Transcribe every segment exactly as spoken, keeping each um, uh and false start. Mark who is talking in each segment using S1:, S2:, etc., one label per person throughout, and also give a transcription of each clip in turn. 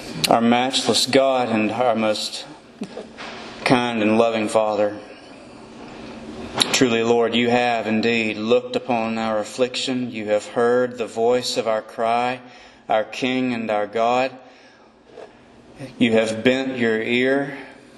S1: Our matchless God and our most kind and loving Father, truly, Lord, you have indeed looked upon our affliction. You have heard the voice of our cry, our King and our God. You have bent your ear.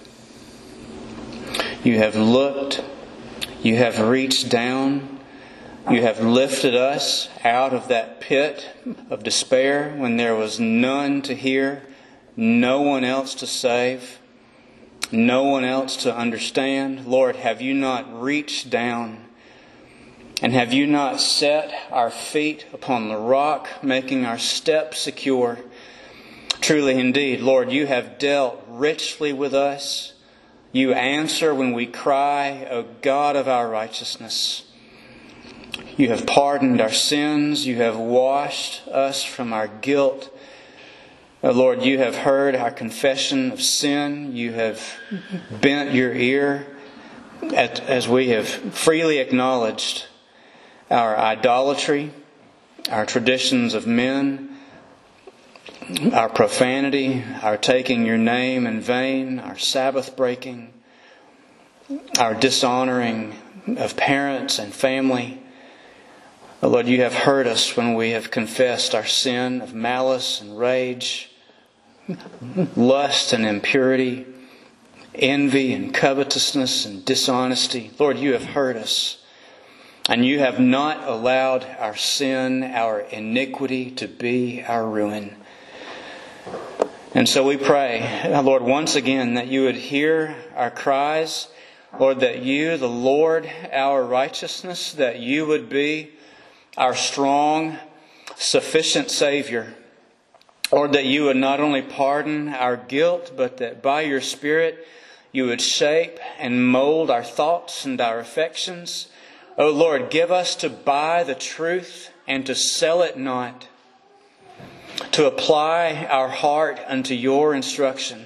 S1: You have looked. You have reached down. You have lifted us out of that pit of despair when there was none to hear, no one else to save, no one else to understand. Lord, have you not reached down, and have you not set our feet upon the rock, making our steps secure? Truly indeed, Lord, you have dealt richly with us. You answer when we cry, O God of our righteousness. You have pardoned our sins. You have washed us from our guilt. Oh Lord, you have heard our confession of sin. You have bent your ear at, as we have freely acknowledged our idolatry, our traditions of men, our profanity, our taking your name in vain, our Sabbath breaking, our dishonoring of parents and family. Oh Lord, you have heard us when we have confessed our sin of malice and rage, lust and impurity, envy and covetousness and dishonesty. Lord, you have heard us, and you have not allowed our sin, our iniquity to be our ruin. And so we pray, Lord, once again that you would hear our cries. Lord, that you, the Lord, our righteousness, that you would be our strong, sufficient Savior. Lord, that you would not only pardon our guilt, but that by your Spirit you would shape and mold our thoughts and our affections. O Lord, give us to buy the truth and to sell it not, to apply our heart unto your instruction.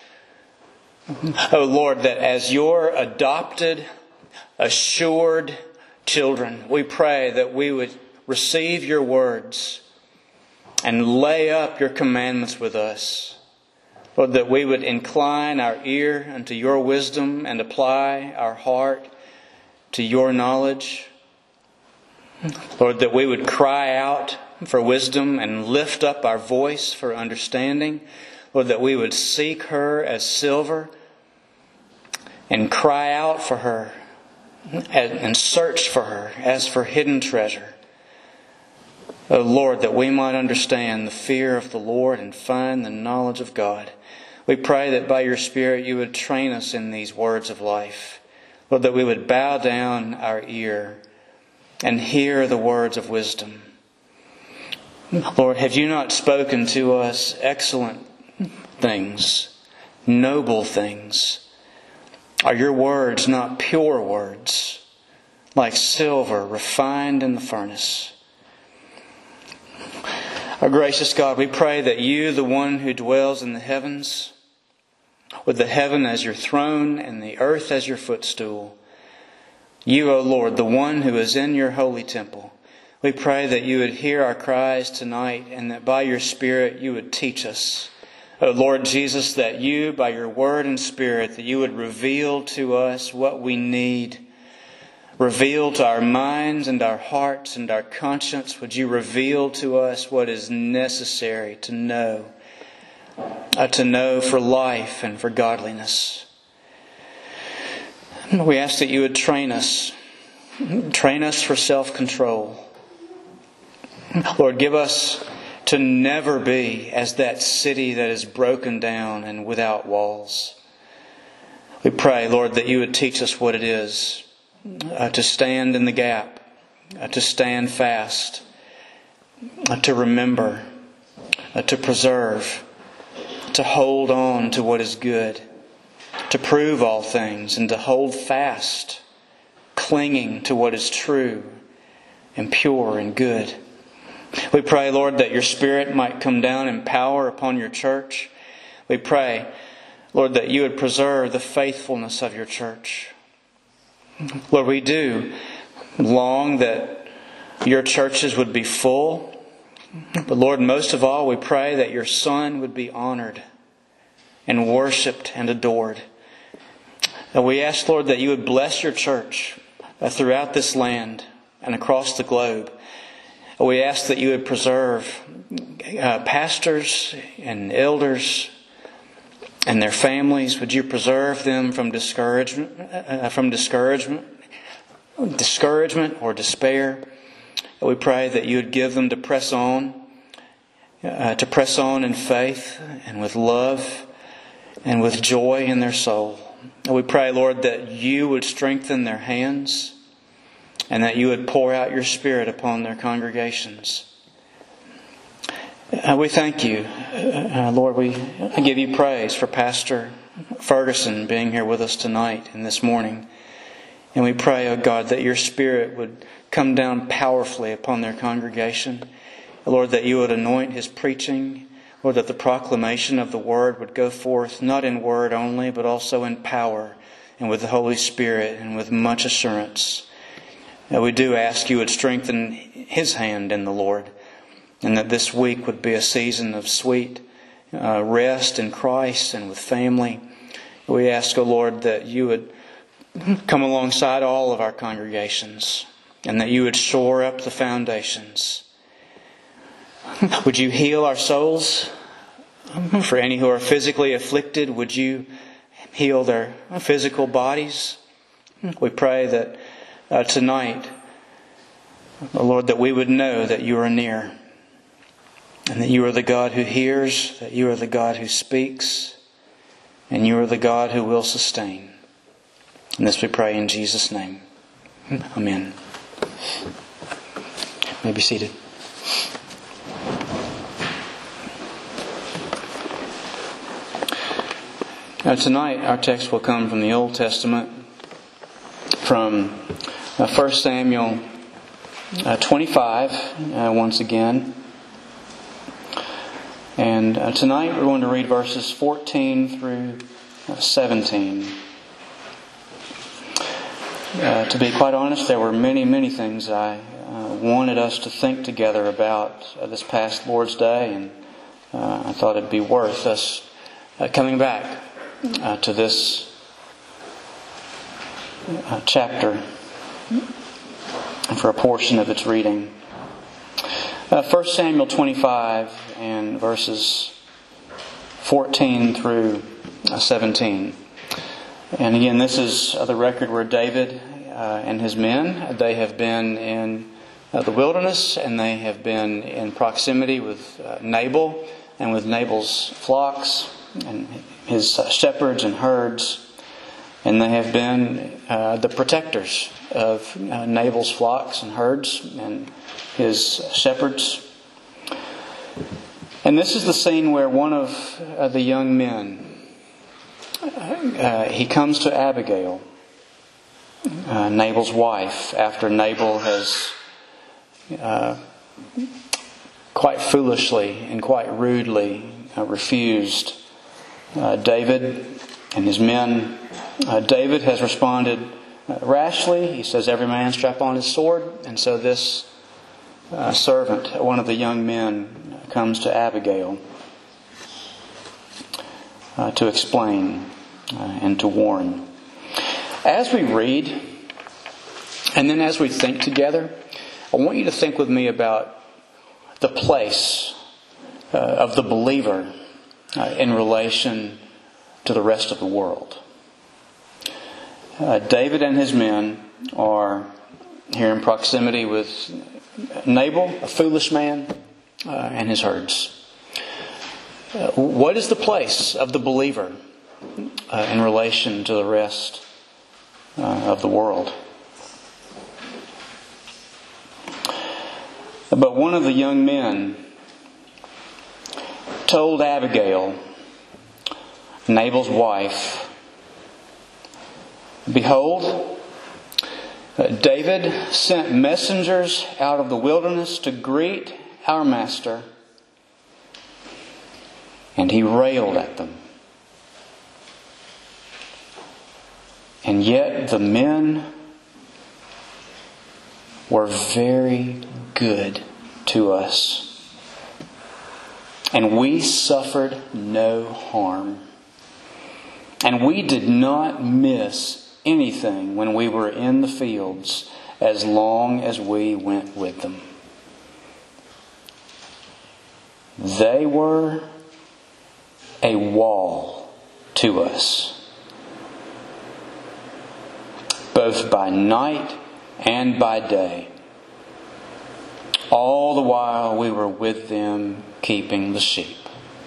S1: O Lord, that as your adopted, assured children, we pray that we would receive your words and lay up your commandments with us. Lord, that we would incline our ear unto your wisdom and apply our heart to your knowledge. Lord, that we would cry out for wisdom and lift up our voice for understanding. Lord, that we would seek her as silver and cry out for her and search for her as for hidden treasure. O Lord, that we might understand the fear of the Lord and find the knowledge of God. We pray that by your Spirit you would train us in these words of life. Lord, that we would bow down our ear and hear the words of wisdom. Lord, have you not spoken to us excellent things, noble things? Are your words not pure words, like silver refined in the furnace? Our gracious God, we pray that you, the one who dwells in the heavens, with the heaven as your throne and the earth as your footstool, you, O Lord, the one who is in your holy temple, we pray that you would hear our cries tonight and that by your Spirit you would teach us. O Lord Jesus, that you, by your word and Spirit, that you would reveal to us what we need. Reveal to our minds and our hearts and our conscience. Would you reveal to us what is necessary to know, uh, to know for life and for godliness. We ask that you would train us. Train us for self-control. Lord, give us to never be as that city that is broken down and without walls. We pray, Lord, that you would teach us what it is uh, to stand in the gap, uh, to stand fast, uh, to remember, uh, to preserve, to hold on to what is good, to prove all things, and to hold fast, clinging to what is true and pure and good. We pray, Lord, that your Spirit might come down in power upon your church. We pray, Lord, that you would preserve the faithfulness of your church. Lord, we do long that your churches would be full, But Lord, most of all, we pray that your Son would be honored and worshipped and adored. And we ask, Lord, that you would bless your church throughout this land and across the globe. We ask that you would preserve uh, pastors and elders and their families. Would you preserve them from discouragement, uh, from discouragement, discouragement or despair? We pray that you would give them to press on, uh, to press on in faith and with love and with joy in their soul. We pray, Lord, that you would strengthen their hands and that you would pour out your Spirit upon their congregations. Uh, we thank you, uh, Lord. We give you praise for Pastor Ferguson being here with us tonight and this morning. And we pray, oh God, that your Spirit would come down powerfully upon their congregation. Lord, that you would anoint his preaching. Lord, that the proclamation of the Word would go forth, not in word only, but also in power and with the Holy Spirit and with much assurance. And we do ask you would strengthen his hand in the Lord, and that this week would be a season of sweet uh, rest in Christ and with family. We ask, O Lord, that you would come alongside all of our congregations and that you would shore up the foundations. Would you heal our souls? For any who are physically afflicted, would you heal their physical bodies? We pray that uh, tonight, oh Lord, that we would know that you are near and that you are the God who hears, that you are the God who speaks, and you are the God who will sustain. And this we pray in Jesus' name. Amen. You may be seated. Now tonight our text will come from the Old Testament, from uh, First Samuel uh, twenty-five uh, once again. And uh, tonight we're going to read verses fourteen through uh, seventeen. Uh, to be quite honest, there were many, many things I uh, wanted us to think together about uh, this past Lord's Day, and uh, I thought it'd be worth us uh, coming back uh, to this uh, chapter for a portion of its reading. Uh, First Samuel twenty-five and verses fourteen through seventeen. And again, this is the record where David uh, and his men, they have been in uh, the wilderness, and they have been in proximity with uh, Nabal and with Nabal's flocks and his uh, shepherds and herds. And they have been uh, the protectors of uh, Nabal's flocks and herds and his shepherds. And this is the scene where one of uh, the young men, Uh, he comes to Abigail, uh, Nabal's wife, after Nabal has uh, quite foolishly and quite rudely uh, refused uh, David and his men. Uh, David has responded uh, rashly. He says, "Every man strap on his sword." And so this uh, servant, one of the young men, comes to Abigail uh, to explain Uh, and to warn. As we read, and then as we think together, I want you to think with me about the place uh, of the believer uh, in relation to the rest of the world. Uh, David and his men are here in proximity with Nabal, a foolish man, uh, and his herds. Uh, what is the place of the believer Uh, in relation to the rest uh, of the world? But one of the young men told Abigail, Nabal's wife, "Behold, uh, David sent messengers out of the wilderness to greet our master, and he railed at them. And yet the men were very good to us." and we suffered no harm. And we did not miss anything when we were in the fields as long as we went with them. They were a wall to us, both by night and by day. All the while we were with them keeping the sheep.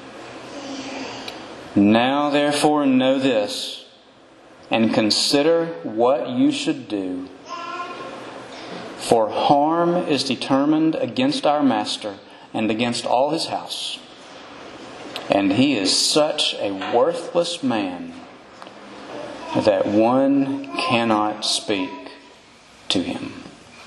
S1: Now therefore know this, and consider what you should do. For harm is determined against our master and against all his house. And he is such a worthless man that one cannot speak to him.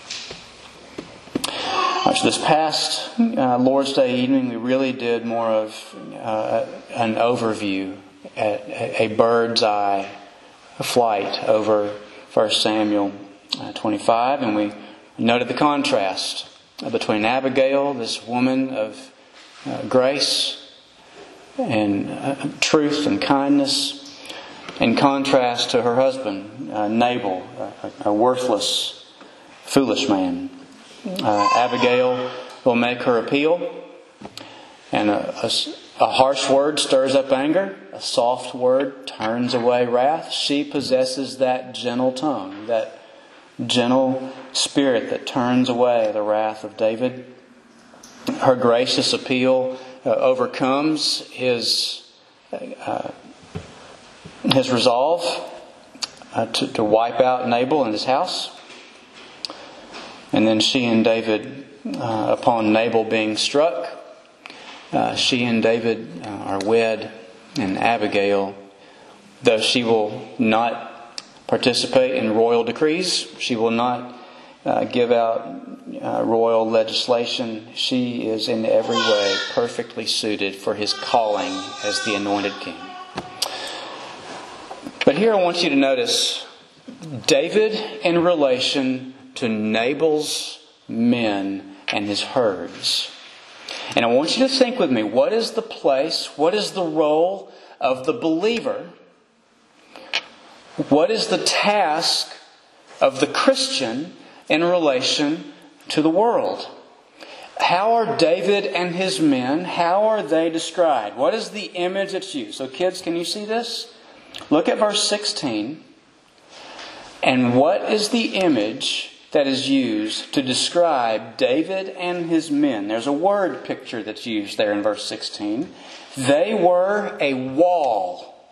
S1: So this past uh, Lord's Day evening, we really did more of uh, an overview, a, a bird's eye flight over First Samuel uh, twenty-five, and we noted the contrast between Abigail, this woman of uh, grace and uh, truth and kindness, in contrast to her husband, uh, Nabal, a, a worthless, foolish man. Uh, Abigail will make her appeal, and a, a, a harsh word stirs up anger. A soft word turns away wrath. She possesses that gentle tongue, that gentle spirit that turns away the wrath of David. Her gracious appeal uh, overcomes his uh, his resolve uh, to, to wipe out Nabal and his house. And then she and David, uh, upon Nabal being struck, uh, she and David uh, are wed. And Abigail, though she will not participate in royal decrees, she will not uh, give out uh, royal legislation, she is in every way perfectly suited for his calling as the anointed king. But here I want you to notice David in relation to Nabal's men and his herds. And I want you to think with me, what is the place, what is the role of the believer? What is the task of the Christian in relation to the world? How are David and his men, how are they described? What is the image that's used? So kids, can you see this? Look at verse sixteen. And what is the image that is used to describe David and his men? There's a word picture that's used there in verse sixteen. They were a wall.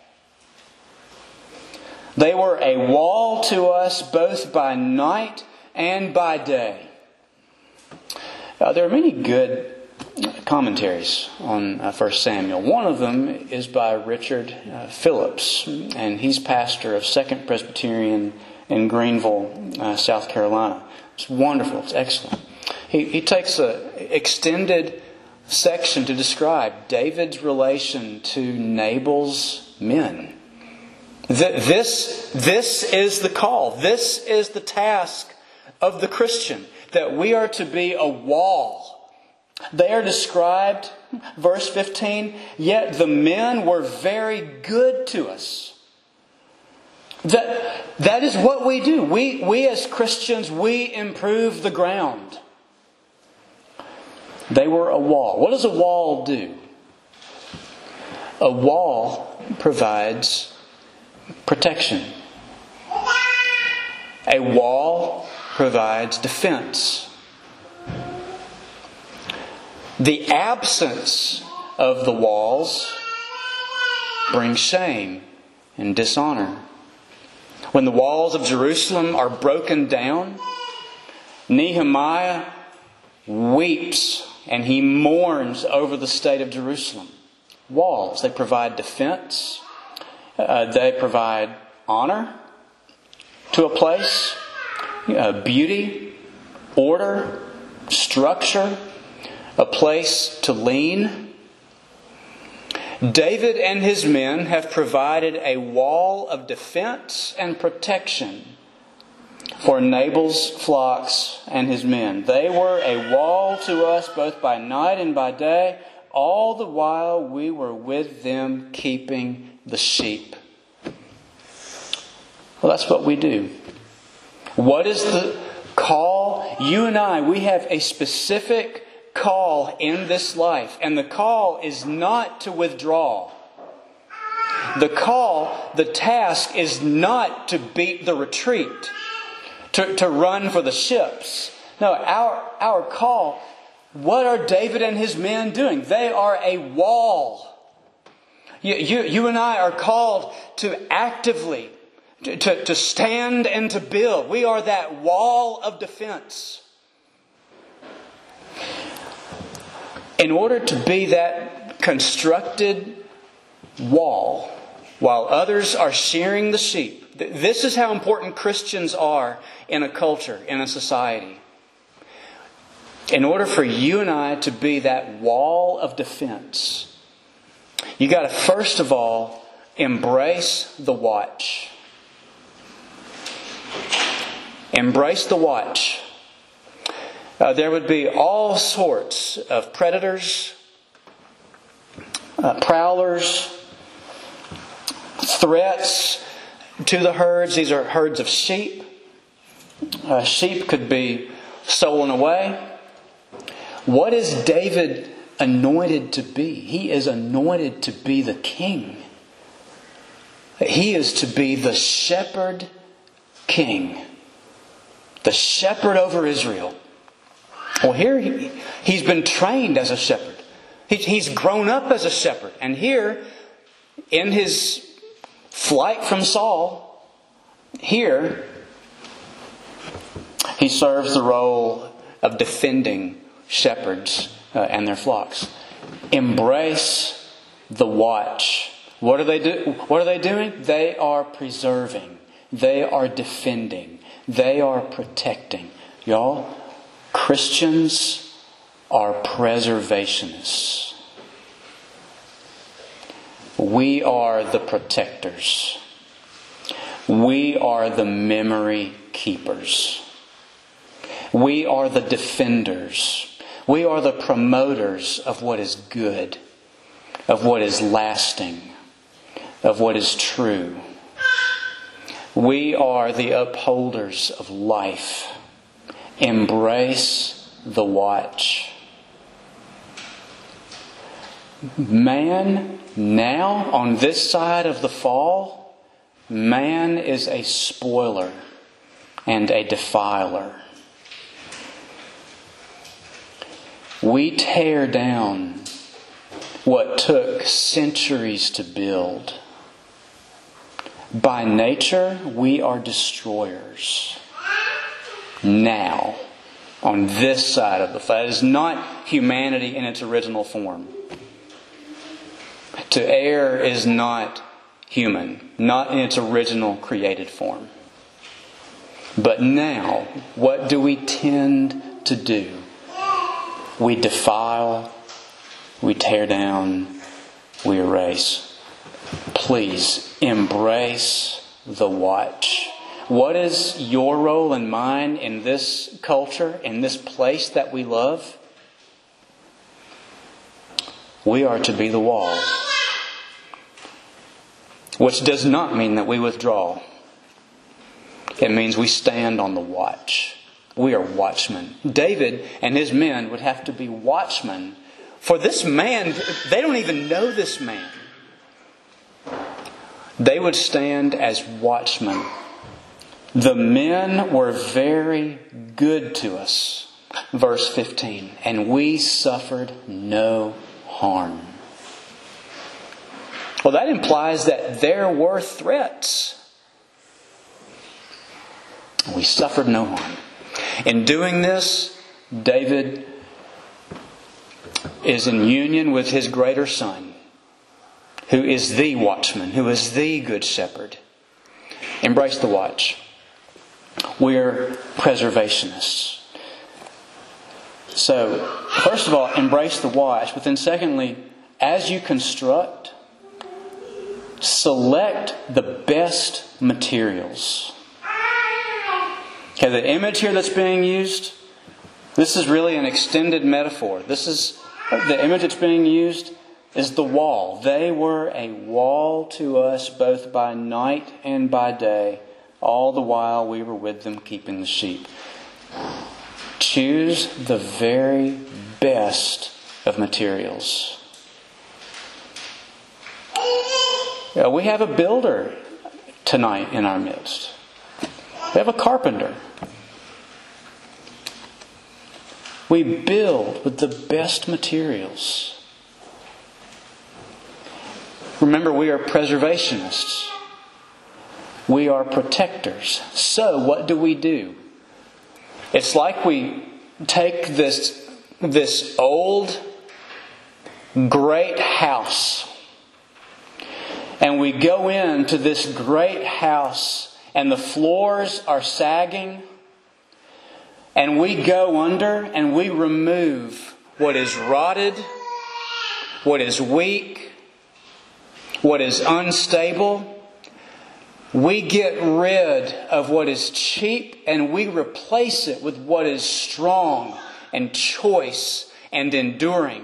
S1: They were a wall to us both by night and by day. Uh, there are many good commentaries on uh, First Samuel. One of them is by Richard uh, Phillips, and he's pastor of Second Presbyterian in Greenville, uh, South Carolina. It's wonderful. It's excellent. He, he takes an extended section to describe David's relation to Nabal's men. Th- this, this is the call. This is the task of the Christian, that we are to be a wall. They are described, verse fifteen, yet the men were very good to us. That, that is what we do. We, we as Christians, we improve the ground. They were a wall. What does a wall do? A wall provides protection. A wall provides defense. The absence of the walls brings shame and dishonor. When the walls of Jerusalem are broken down, Nehemiah weeps and he mourns over the state of Jerusalem. Walls, they provide defense. Uh, they provide honor to a place, uh, beauty, order, structure, a place to lean. David and his men have provided a wall of defense and protection for Nabal's flocks and his men. They were a wall to us both by night and by day. all the while we were with them keeping the sheep. Well, that's what we do. What is the call? You and I, we have a specific call in this life. And the call is not to withdraw. The call, the task is not to beat the retreat, to, to run for the ships. No, our, our call, what are David and his men doing? They are a wall. You, you, you and I are called to actively, to, to, to stand and to build. We are that wall of defense. In order to be that constructed wall, while others are shearing the sheep. This is how important Christians are in a culture, in a society. In order for you and I to be that wall of defense, you got to first of all embrace the watch. Embrace the watch. Uh, there would be all sorts of predators, uh, prowlers, threats to the herds. These are herds of sheep. Uh, sheep could be stolen away. What is David anointed to be? He is anointed to be the king. He is to be the shepherd king. The shepherd over Israel. Well, here he, he's been trained as a shepherd. He, he's grown up as a shepherd. And here, in his flight from Saul, here, he serves the role of defending shepherds uh, and their flocks. Embrace the watch. What are they do? What are they doing? They are preserving. They are defending. They are protecting. Y'all, Christians are preservationists. We are the protectors. We are the memory keepers. We are the defenders. We are the promoters of what is good, of what is lasting, of what is true. We are the upholders of life. Embrace the watch. Man, now, on this side of the fall, man is a spoiler and a defiler. We tear down what took centuries to build. By nature, we are destroyers. Now, on this side of the fight. It is not humanity in its original form. To err is not human, not in its original created form. But now, what do we tend to do? We defile, we tear down, we erase. Please embrace the watch. What is your role and mine in this culture, in this place that we love? We are to be the wall. Which does not mean that we withdraw. It means we stand on the watch. We are watchmen. David and his men would have to be watchmen. For this man, they don't even know this man. They would stand as watchmen. The men were very good to us. Verse fifteen. And we suffered no harm. Well, that implies that there were threats. We suffered no harm. In doing this, David is in union with his greater son, who is the watchman, who is the good shepherd. Embrace the watch. We're preservationists. So, first of all, embrace the watch. But then secondly, as you construct, select the best materials. Okay, the image here that's being used, this is really an extended metaphor. This is The image that's being used is the wall. They were a wall to us both by night and by day, all the while we were with them keeping the sheep. Choose the very best of materials. We have a builder tonight in our midst. We have a carpenter. We build with the best materials. Remember, we are preservationists. We are protectors. So what do we do? It's like we take this, this old, great house, and we go into this great house, and the floors are sagging, and we go under and we remove what is rotted, what is weak, what is unstable. We get rid of what is cheap and we replace it with what is strong and choice and enduring.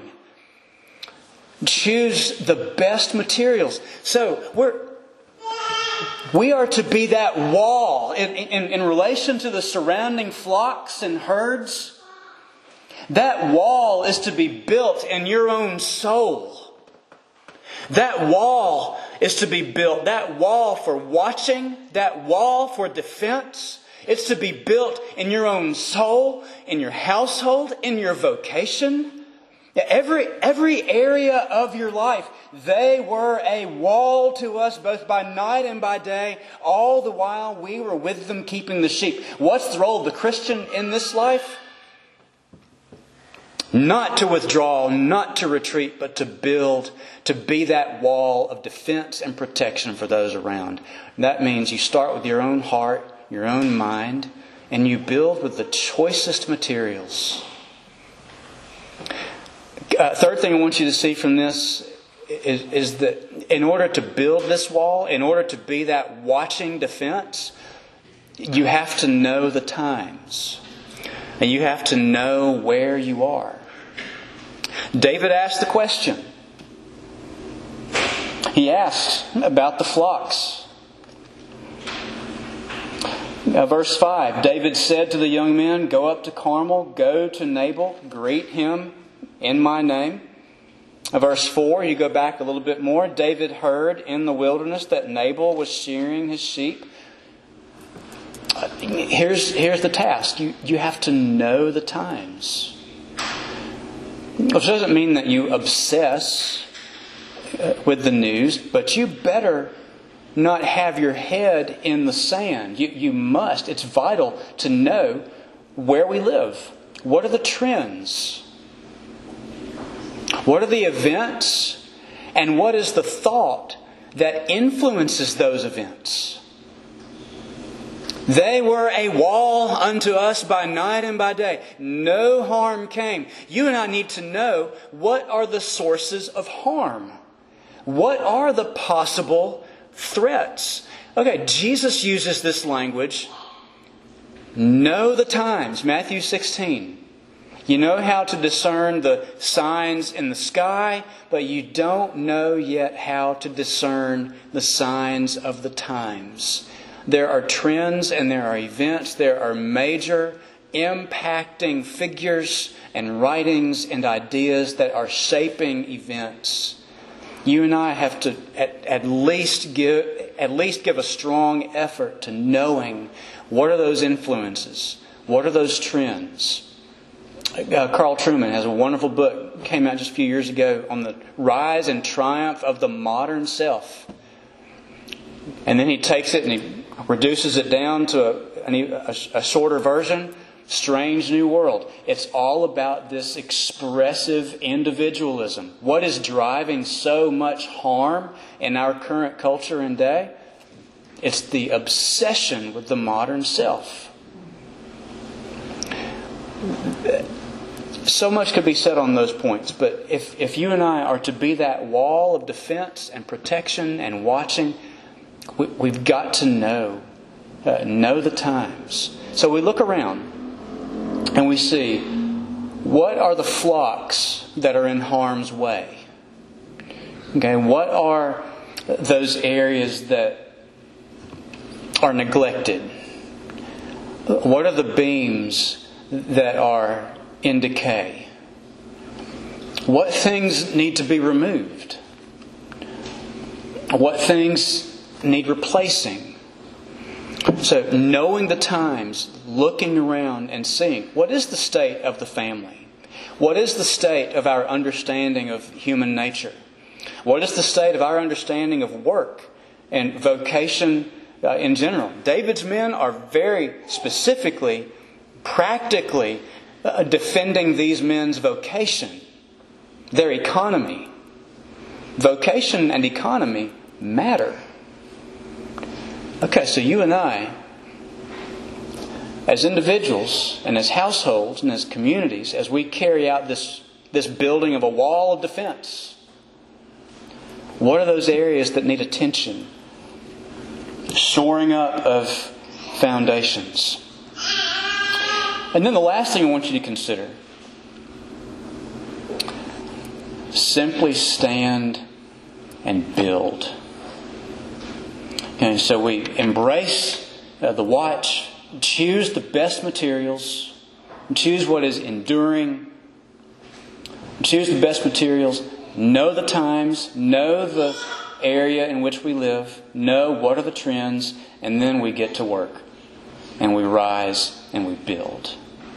S1: Choose the best materials. So we're we are to be that wall in, in, in relation to the surrounding flocks and herds. That wall is to be built in your own soul. That wall is to be built. That wall for watching. That wall for defense. It's to be built in your own soul, in your household, in your vocation. Every, every area of your life. They were a wall to us both by night and by day, all the while we were with them keeping the sheep. What's the role of the Christian in this life? Not to withdraw, not to retreat, but to build, to be that wall of defense and protection for those around. That means you start with your own heart, your own mind, and you build with the choicest materials. Uh, third thing I want you to see from this is, is that in order to build this wall, in order to be that watching defense, you have to know the times. And you have to know where you are. David asked the question. He asked about the flocks. Now, verse five, David said to the young men, "Go up to Carmel, go to Nabal, greet him in my name." Verse four, you go back a little bit more. David heard in the wilderness that Nabal was shearing his sheep. Here's, here's the task. You, you have to know the times. Which doesn't mean that you obsess with the news, but you better not have your head in the sand. You, you must. It's vital to know where we live. What are the trends? What are the events? And what is the thought that influences those events? They were a wall unto us by night and by day. No harm came. You and I need to know, what are the sources of harm? What are the possible threats? Okay, Jesus uses this language. Know the times. Matthew sixteen. You know how to discern the signs in the sky, but you don't know yet how to discern the signs of the times. There are trends and there are events. There are major impacting figures and writings and ideas that are shaping events. You and I have to at, at least give at least give a strong effort to knowing what are those influences, what are those trends. Uh, Carl Trueman has a wonderful book, came out just a few years ago, on the rise and triumph of the modern self. And then he takes it and he reduces it down to a, a, a shorter version, Strange New World. It's all about this expressive individualism. What is driving so much harm in our current culture and day? It's the obsession with the modern self. So much could be said on those points, but if, if you and I are to be that wall of defense and protection and watching, we, we've got to know, uh, know the times. So we look around and we see What are the flocks that are in harm's way? Okay, what are those areas that are neglected? What are the beams that are in decay? What things need to be removed? What things need replacing? So knowing the times, looking around and seeing, what is the state of the family? What is the state of our understanding of human nature? What is the state of our understanding of work and vocation uh, in general? David's men are very specifically, practically uh, defending these men's vocation, their economy. Vocation and economy matter. Okay, so you and I, as individuals and as households and as communities, as we carry out this, this building of a wall of defense, what are those areas that need attention? Shoring up of foundations. And then the last thing I want you to consider, simply stand and build. And so we embrace uh, the watch, choose the best materials, choose what is enduring, choose the best materials, know the times, know the area in which we live, know what are the trends, and then we get to work. And we rise and we build.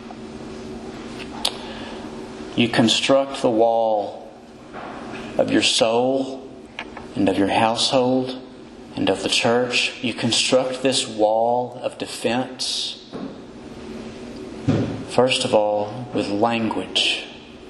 S1: You construct the wall of your soul and of your household and of the church. You construct this wall of defense, first of all, with language,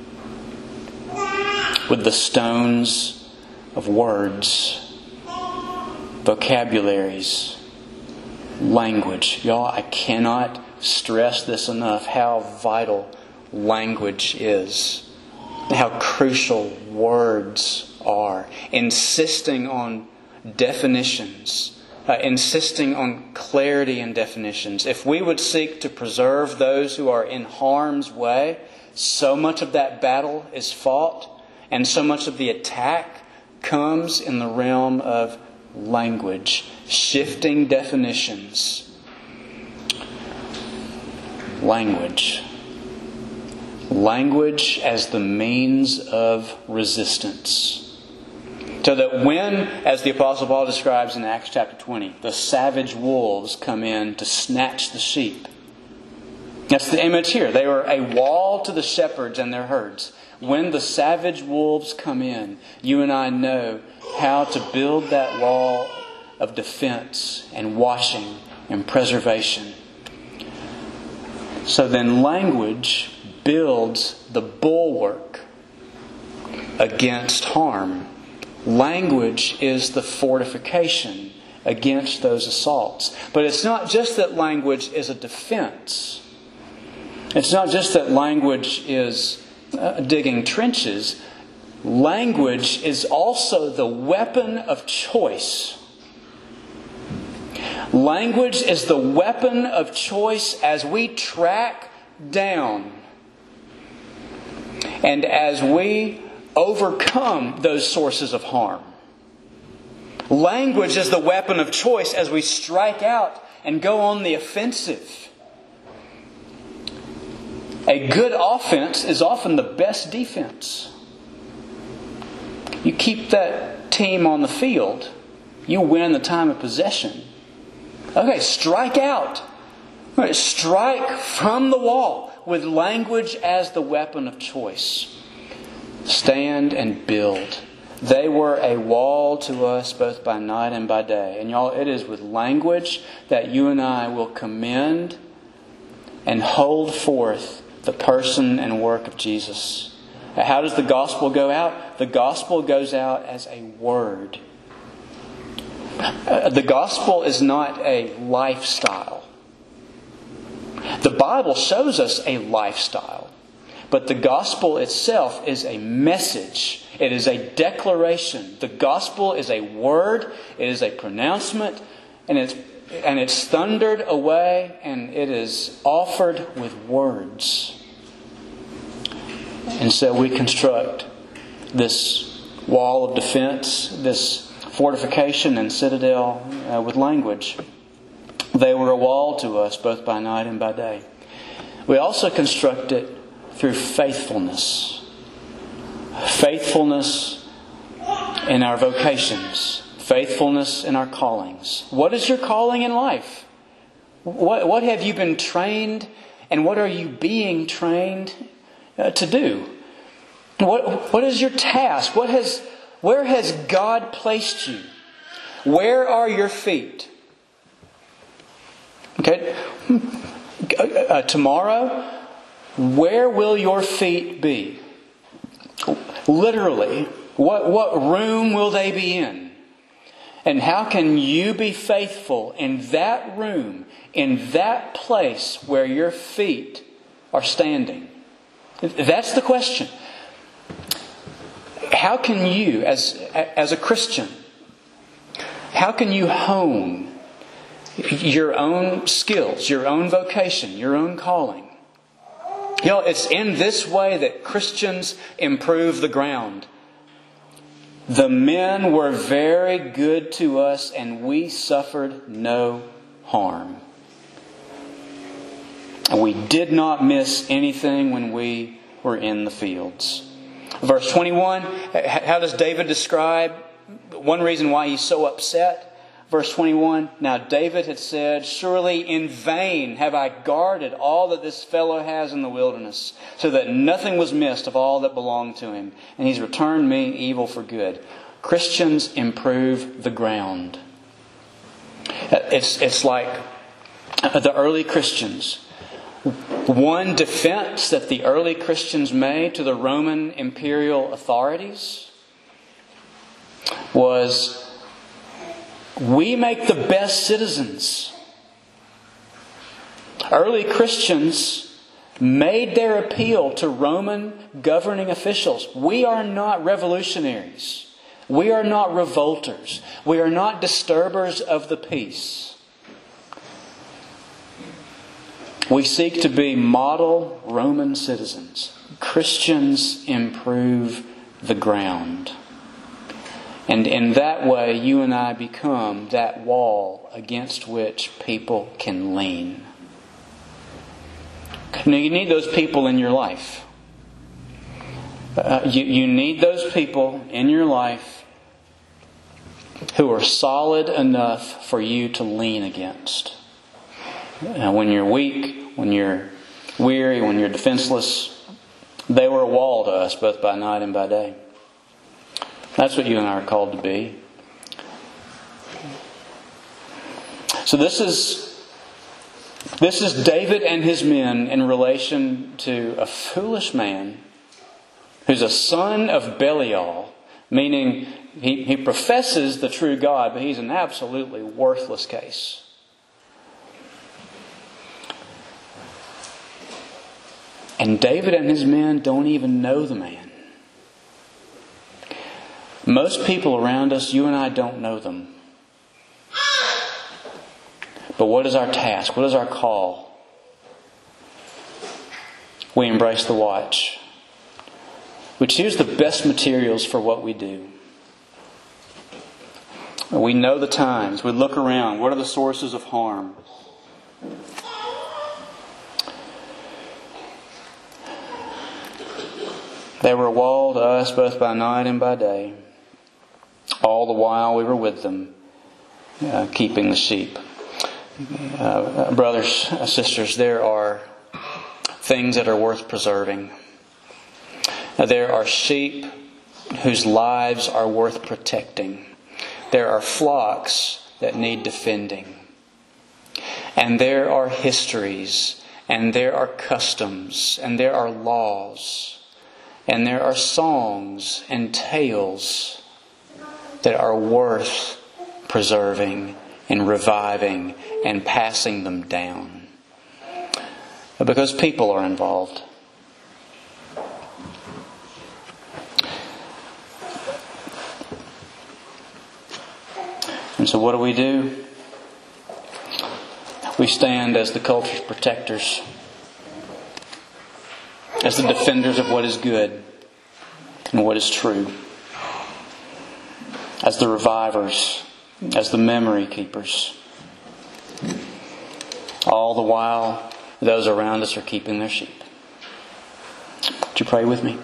S1: with the stones of words, vocabularies, language. Y'all, I cannot stress this enough, how vital language is, how crucial words are. Insisting on definitions, uh, insisting on clarity and definitions. If we would seek to preserve those who are in harm's way, so much of that battle is fought, and so much of the attack comes in the realm of language, shifting definitions. Language. Language as the means of resistance. So that when, as the Apostle Paul describes in Acts chapter twenty, the savage wolves come in to snatch the sheep. That's the image here. They were a wall to the shepherds and their herds. When the savage wolves come in, you and I know how to build that wall of defense and washing and preservation. So then language builds the bulwark against harm. Language is the fortification against those assaults. But it's not just that language is a defense. It's not just that language is uh, digging trenches. Language is also the weapon of choice. Language is the weapon of choice as we track down and as we overcome those sources of harm. Language is the weapon of choice as we strike out and go on the offensive. A good offense is often the best defense. You keep that team on the field, you win the time of possession. Okay, strike out. Strike from the wall with language as the weapon of choice. Stand and build. They were a wall to us both by night and by day. And y'all, it is with language that you and I will commend and hold forth the person and work of Jesus. How does the gospel go out? The gospel goes out as a word. The gospel is not a lifestyle. The Bible shows us a lifestyle. But the gospel itself is a message. It is a declaration. The gospel is a word. It is a pronouncement. And it's, and it's thundered away and it is offered with words. And so we construct this wall of defense, this fortification and citadel uh, with language. They were a wall to us both by night and by day. We also construct it through faithfulness. Faithfulness in our vocations. Faithfulness in our callings. What is your calling in life? What, what have you been trained and what are you being trained uh, to do? What, what is your task? What has, where has God placed you? Where are your feet? Okay, uh, tomorrow, where will your feet be? Literally, what, what room will they be in? And how can you be faithful in that room, in that place where your feet are standing? That's the question. How can you, as, as a Christian, how can you hone your own skills, your own vocation, your own calling? You know, it's in this way that Christians improve the ground. The men were very good to us and we suffered no harm. And we did not miss anything when we were in the fields. Verse twenty-one, how does David describe one reason why he's so upset? Verse twenty-one, now David had said, surely in vain have I guarded all that this fellow has in the wilderness, so that nothing was missed of all that belonged to him. And he's returned me evil for good. Christians improve the ground. It's, it's like the early Christians. One defense that the early Christians made to the Roman imperial authorities was, we make the best citizens. Early Christians made their appeal to Roman governing officials. We are not revolutionaries. We are not revolters. We are not disturbers of the peace. We seek to be model Roman citizens. Christians improve the ground. And in that way, you and I become that wall against which people can lean. Now, you need those people in your life. Uh, you, you need those people in your life who are solid enough for you to lean against. Uh, when you're weak, when you're weary, when you're defenseless, they were a wall to us both by night and by day. That's what you and I are called to be. So this is this is David and his men in relation to a foolish man who's a son of Belial, meaning he, he professes the true God, but he's an absolutely worthless case. And David and his men don't even know the man. Most people around us, you and I don't know them. But what is our task? What is our call? We embrace the watch. We choose the best materials for what we do. We know the times. We look around. What are the sources of harm? They were a wall to us both by night and by day. All the while we were with them, uh, keeping the sheep. Uh, brothers, uh, sisters, there are things that are worth preserving. Uh, there are sheep whose lives are worth protecting. There are flocks that need defending. And there are histories, and there are customs, and there are laws. And there are songs and tales that are worth preserving and reviving and passing them down. Because people are involved. And so what do we do? We stand as the culture's protectors. as the defenders of what is good and what is true, as the revivers, as the memory keepers. All the while, those around us are keeping their sheep. Would you pray with me?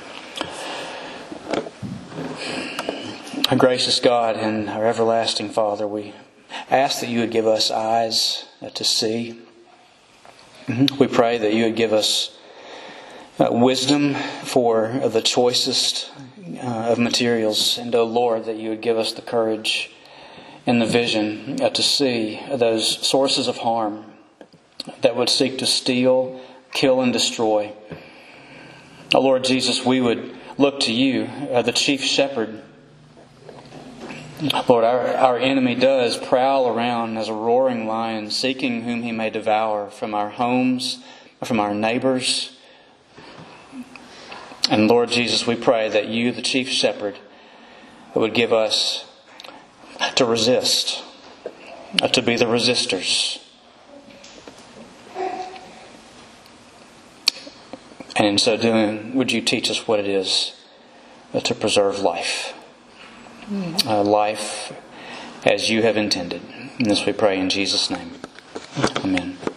S1: Our gracious God and our everlasting Father, we ask that you would give us eyes to see. We pray that you would give us wisdom for the choicest of materials. And, O Lord, that you would give us the courage and the vision to see those sources of harm that would seek to steal, kill, and destroy. O Lord Jesus, we would look to you, the chief shepherd. Lord, our, our enemy does prowl around as a roaring lion, seeking whom he may devour from our homes, from our neighbors. And Lord Jesus, we pray that you, the chief shepherd, would give us to resist, to be the resistors. And in so doing, would you teach us what it is to preserve life? Uh, life as you have intended. And this we pray in Jesus' name. Amen.